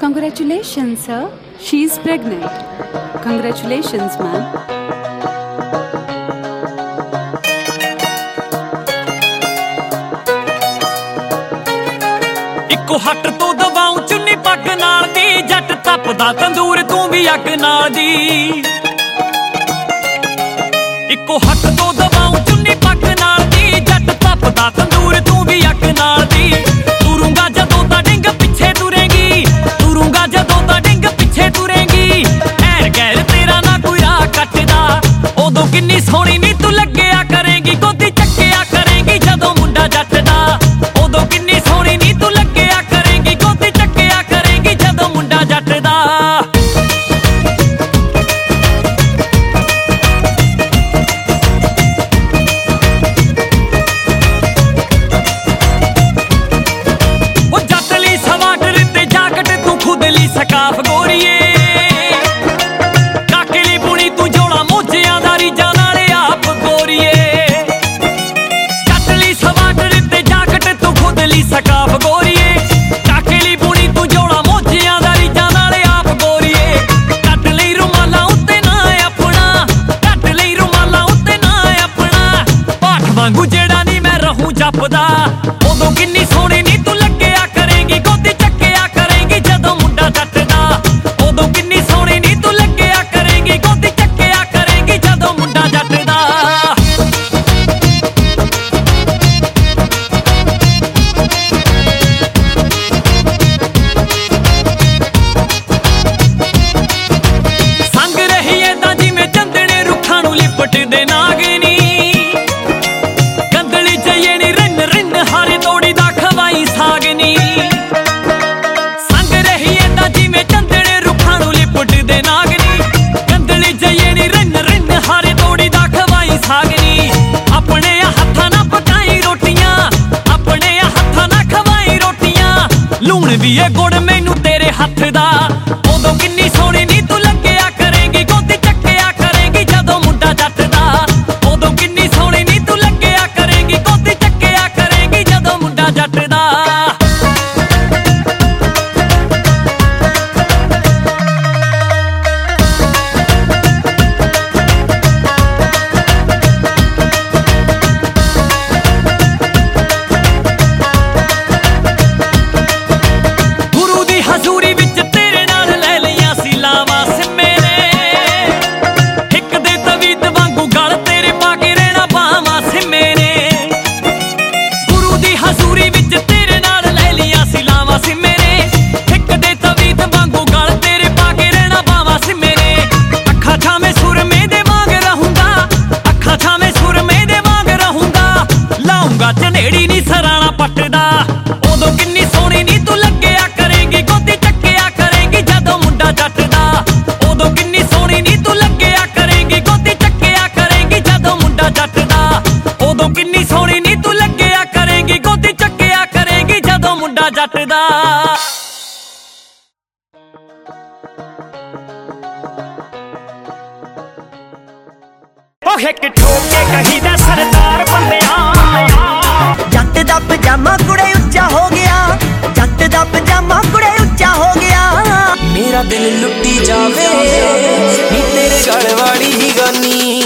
Congratulations, sir. She's pregnant. Congratulations, ma'am. ਇੱਕੋ ਹੱਟ ਤੋਂ ਦਵਾਉ ਚੁੰਨੀ ਪੱਗ ਨਾਲ ਦੀ, ਜੱਟ ਤਪਦਾ ਤੰਦੂਰ ਤੂੰ ਵੀ ਅੱਗ ਨਾਲ ਦੀ। ਇੱਕੋ ਹੱਟ ਤੋਂ ਦਵਾਉ ਚੁੰਨੀ ਪੱਗ ਨਾਲ ਦੀ, ਜੱਟ ਤਪਦਾ ਤੰਦੂਰ ਤੂੰ ਵੀ ਅੱਗ ਨਾਲ ਦੀ। ਤੁਰੂੰਗਾ ਜਦੋਂ ਤਾਂ ਡਿੰਗ ਪਿੱਛੇ ਤੁਰੇਂਗੀ, ਤੁਰੂੰਗਾ ਜਦੋਂ ਤਾਂ ਡਿੰਗ ਪਿੱਛੇ ਤੁਰੇਂਗੀ। ਐਰ ਗੈਰ ਤੇਰਾ ਨਾ ਕੋਈ ਰਾਹ ਕੱਟਦਾ, ਉਦੋਂ ਕਿੰਨੀ ਸੋਹਣੀ ਨੀ ਤੂੰ ਲੱਗਿਆ ਕਰੇਂਗੀ। ਗੋਦੀ ਚੱਕਿਆ ਕਰੇਂਗੀ ਜਦੋਂ ਮੁੰਡਾ ਜੱਟ ਦਾ, ਉਦੋਂ ਕਿੰਨੀ ਸੋਹਣੀ ਨੀ ਤੂੰ ਲੱਗਿਆ ਕਰੇਂਗੀ। ਗੋਦੀ ਚੱਕਿਆ ਕਰੇਂਗੀ ਜਦੋਂ ਮੁੰਡਾ ਜੱਟ ਦਾ। ਉਹ ਜੱਟ ਲਈ ਸਵਾਟਰ ਤੇ ਜਾਕਟ ਤੂੰ ਖੁਦ ਲਈ ਸਕਾਫ ਗੋਰੀਏ, ਕਾਕੇ ਲਈ ਬੁਣੀ ਤੂੰ ਜੋੜਾ ਮੋਜਿਆਂ ਦਾ ਰੀਜਾਂ ਨਾਲੇ ਆਪ ਗੋਰੀਏ। ਜੱਟ ਲਈ ਸਵਾਟਰ ਤੇ ਜਾਕਟ ਤੂੰ ਖੁਦ ਲਈ ਸਕਾਫ ਗੋਰੀਏ, ਕਾਕੇ ਲਈ ਬੁਣੀ ਤੂੰ ਜੋੜਾ ਮੋਜਿਆਂ ਦਾ ਰੀਜਾਂ ਨਾਲੇ ਆਪ ਗੋਰੀਏ। ਕੱਟ ਲਈ ਰੁਮਾਲਾਂ ਉੱਤੇ ਨਾ ਆਪਣਾ, ਕੱਟ ਲਈ ਰੁਮਾਲਾਂ ਉੱਤੇ ਨਾ ਆਪਣਾ। ਪਾਠ ਵਾਂਗੂ ਜਿਹੜਾ ਨੀ ਮੈਂ ਰਹੂੰ ਜਪਦਾ, ਉਦੋਂ ਕਿੰਨੀ ਸੋਹਣੀ ਨੀ ਤੂੰ ਲੱਗਿਆ ਕਰੇਂਗੀ। ਗੋਦੀ ਚੱਕਿਆ ਕਰੇਂਗੀ ਜਦੋਂ ਮੁੰਡਾ ਜੱਟ ਦਾ, ਉਦੋਂ ਕਿੰਨੀ ਸੋਹਣੀ ਨੀ ਤੂੰ ਲੱਗਿਆ ਕਰੇਂਗੀ। ਗੋਦੀ ਚੱਕਿਆ ਕਰੇਂਗੀ ਜਦੋਂ ਮੁੰਡਾ ਜੱਟ ਦਾ। ਸੰਗ ਰਹੀ ਏਦਾਂ ਜਿਵੇਂ ਚੰਦਣੇ ਰੁੱਖਾਂ ਨੂੰ ਲਿਪਟਦੇ ਨਾਗਨੀ, ਕੰਦਲੀ ਜਈਏ ਨੀ ਰਿੰਨ ਰਿੰਨ ਹਾਰੇ ਤੋੜੀ ਦਾ ਖਵਾਈ ਸਾਗਨੀ। ਸੰਗ ਰਹੀ ਏਦਾਂ ਜਿਵੇਂ ਚੰਦਣੇ ਰੁੱਖਾਂ ਨੂੰ ਲਿਪਟਦੇ ਨਾਗਨੀ, ਕੰਦਲੀ ਜਈਏ ਨੀ ਰਿੰਨ ਰਿੰਨ ਹਾਰੇ ਤੋੜੀ ਦਾ ਖਵਾਈ ਸਾਗਨੀ। ਆਪਣੇ ਹੱਥਾਂ ਨਾਲ ਪਕਾਈ ਰੋਟੀਆਂ, ਆਪਣੇ ਹੱਥਾਂ ਨਾਲ ਖਵਾਈ ਰੋਟੀਆਂ। ਲੂਣ ਵੀ ਏ ਗੁੜ ਮੈਨੂੰ ਤੇਰੇ ਹੱਥ ਦਾ, ਉਦੋਂ ਕਿੰਨੀ ਸੋਹਣੀ ਨੀ ਤੂੰ ਲੱਗਿਆ ਕਰੇਂਗੀ। ਗੋਦੀ ਚੱਕਿਆ ਕਰੇਂਗੀ ਜਦੋਂ ਮੁੰਡਾ ਜੱਟ ਦਾ, ਉਦੋਂ ਕਿੰਨੀ ਸੋਹਣੀ ਨੀ ਤੂੰ ਲੱਗਿਆ ਕਰੇਂਗੀ। ਗੋਦੀ ਚੱਕਿਆ ਕਰੇਂਗੀ ਜਦੋਂ ਮੁੰਡਾ ਜੱਟ ਦਾ। ਗੁਰੂ ਦੀ ਹਜ਼ੂਰੀ ਵਿੱਚ ਤੇਰੇ ਨਾਲ ਲੈ ਲਈਆਂ ਸੀ ਲਾਵਾਂ ਸਿੰਮੇ ਨੇ, ਇੱਕ ਦੇ ਤਵੀਤ ਵਾਂਗੂ ਗਲ ਤੇਰੇ ਪਾ ਕੇ ਰਹਿਣਾ ਬਾਹਾਂ ਸਿੰਮੇ ਨੇ। ਗੁਰੂ ਦੀ ਹਜ਼ੂਰੀ ਵਿੱਚ ਤੇਰੇ ਨਾਲ ਲੈ ਲਈਆਂ ਸੀ ਲਾਵਾਂ ਸਿੰਮੇ ਨੇ, ਇੱਕ ਦੇ ਤਵੀਤ ਵਾਂਗੂ ਗਲ ਤੇਰੇ ਪਾ ਕੇ ਰਹਿਣਾ ਬਾਹਾਂ ਸਿੰਮੇ ਨੇ। ਅੱਖਾਂ ਛਾਵੇਂ ਸੁਰਮੇ ਦੇ ਵਾਂਗ ਰਹੂੰਗਾ, ਅੱਖਾਂ ਛਾਵੇਂ ਸੁਰਮੇ ਦੇ ਵਾਂਗ ਰਹੂੰਗਾ। ਲਾਉਂਗਾ ਝਨੇੜੀ ਨੀ ਸਰਾਣਾ ਪੱਟਦਾ, ਉਦੋਂ ਕਿੰਨੀ ਸੋਹਣੀ ਨੀ ਤੂੰ ਲੱਗਿਆ ਕਰੇਂਗੀ। ਗੋਦੀ ਚੱਕਿਆ ਕਰੇਂਗੀ ਜਦੋਂ ਮੁੰਡਾ ਜੱਟ ਦਾ, ਉਦੋਂ ਕਿੰਨੀ ਸੋਹਣੀ ਨੀ ਤੂੰ ਲੱਗਿਆ ਕਰੇਂਗੀ। ਗੋਦੀ ਚੱਕਿਆ ਕਰੇਂਗੀ ਜਦੋਂ ਮੁੰਡਾ ਜੱਟ ਦਾ, ਉਦੋਂ ਕਿੰਨੀ ਸੋਹਣੀ ਨੀ ਤੂੰ ਲੱਗਿਆ ਕਰੇਂਗੀ। ਗੋਦੀ ਚੱਕਿਆ ਕਰੇਂਗੀ ਜਦੋਂ ਮੁੰਡਾ ਜੱਟ ਦਾ। ਉਹ ਹਿੱਕ ਠੋਕ ਕੇ ਕਹੀਦਾ ਸਰਦਾਰ ਬੰਦਿਆਂ, ਜੱਟ ਦਾ ਪਜਾਮਾ ਕੁੜੇ ਉੱਚਾ ਹੋ ਗਿਆ, ਜੱਟ ਦਾ ਪਜਾਮਾ ਕੁੜੇ ਉੱਚਾ ਹੋ ਗਿਆ। ਮੇਰਾ ਦਿਲ ਲੁੱਟੀ ਜਾਵੇ ਨੀ ਤੇਰੇ ਗਲ ਵਾਲੀ ਹੀ ਗਾਨੀ।